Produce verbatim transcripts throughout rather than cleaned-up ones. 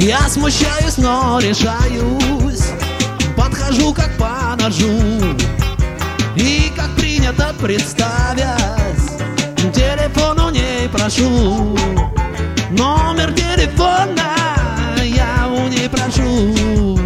Я смущаюсь, но решаюсь, подхожу как по ножу. И как принято, представясь, телефон у ней прошу. Номер телефона я у ней прошу.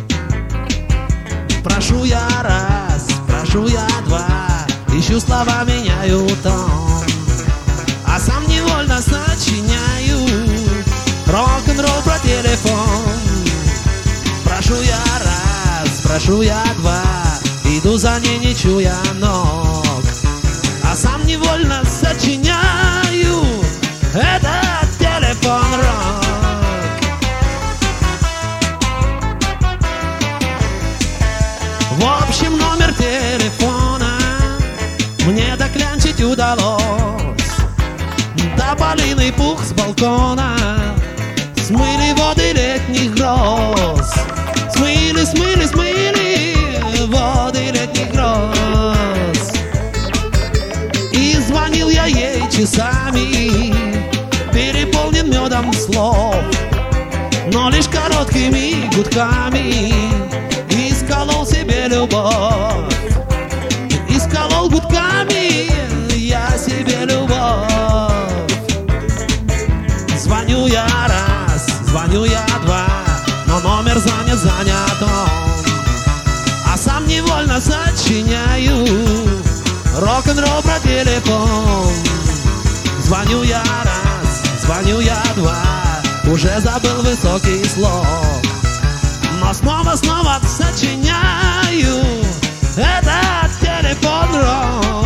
Прошу я раз, прошу я два, ищу слова, меняю тон, а сам невольно сочиняю рок-н-ролл про телефон. Прошу я раз, прошу я два, иду за ней, не чуя ног, а сам невольно сочиняю этот телефон-рок. В общем, номер телефона мне доклянчить удалось. Тополиный пух с балкона смыли воды летних гроз. Смыли, смыли, смыли воды летних гроз. И звонил я ей часами, переполнен медом слов, но лишь короткими гудками исколол себе любовь. Исколол гудками я себе любовь. Звоню я раз, звоню я два, но номер занят, занят он, а сам невольно сочиняю рок-н-ролл про телефон. Звоню я раз, звоню я два, уже забыл высокий слог, но снова-снова сочиняю этот телефон-рок.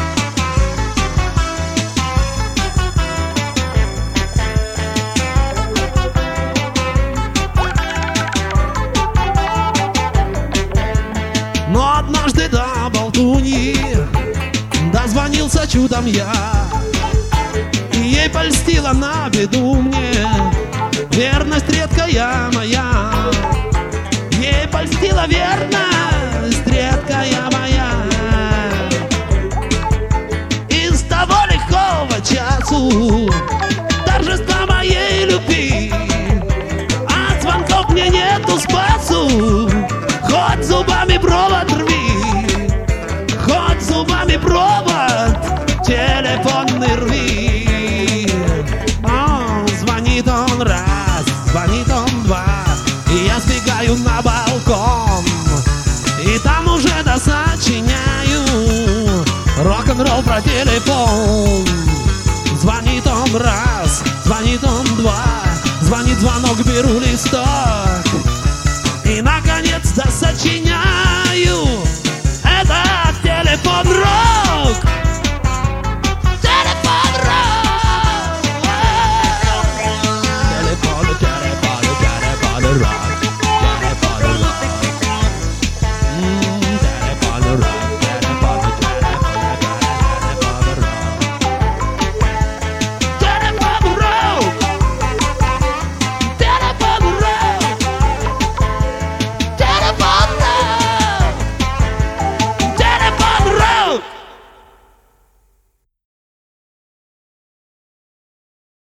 Но однажды до болтуньи дозвонился чудом я, и ей польстила на беду мне верность редкая моя. Ей польстила верность редкая моя. И с того легкого часу торжества моей любви от звонков мне нету спасу. Хоть зубами провод рви, хоть зубами провод телефонный рви. О, звонит он раз, звонит он два, и я сбегаю на балкон, и там уже досочиняю рок-н-ролл про телефон. Звонит он раз, звонит он два, звонит звонок, беру листок, и наконец-то сочиняю